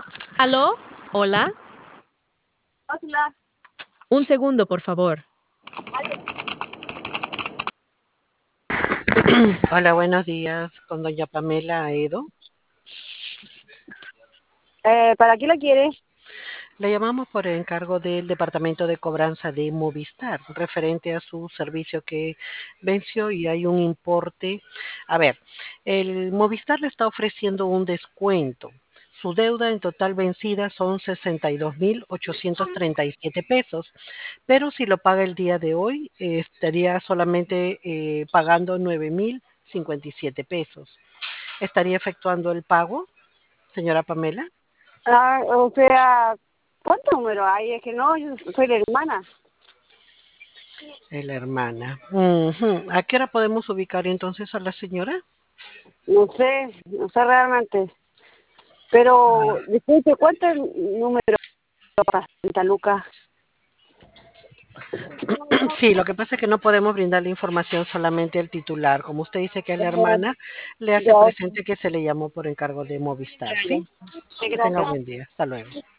¿Aló? Hola. Hola. Un segundo, por favor. Hola, buenos días, con doña Pamela Aedo. ¿Para qué la quiere? Le llamamos por encargo del Departamento de Cobranza de Movistar, referente a su servicio que venció y hay un importe. A ver, el Movistar le está ofreciendo un descuento. Su deuda en total vencida son 62.837 pesos, pero si lo paga el día de hoy, estaría solamente pagando 9.057 pesos. ¿Estaría efectuando el pago, señora Pamela? O sea, ¿cuántos números hay? Es que no, yo soy la hermana. La hermana. Ujú. ¿A qué hora podemos ubicar entonces a la señora? No sé realmente. Pero, disculpe, ¿cuánto es el número para Santa Lucas? Sí, lo que pasa es que no podemos brindarle información solamente al titular. Como usted dice que es la hermana, le hace Ya, presente que se le llamó por encargo de Movistar, ¿sí? sí, Que tenga gracias. buen día. Hasta luego.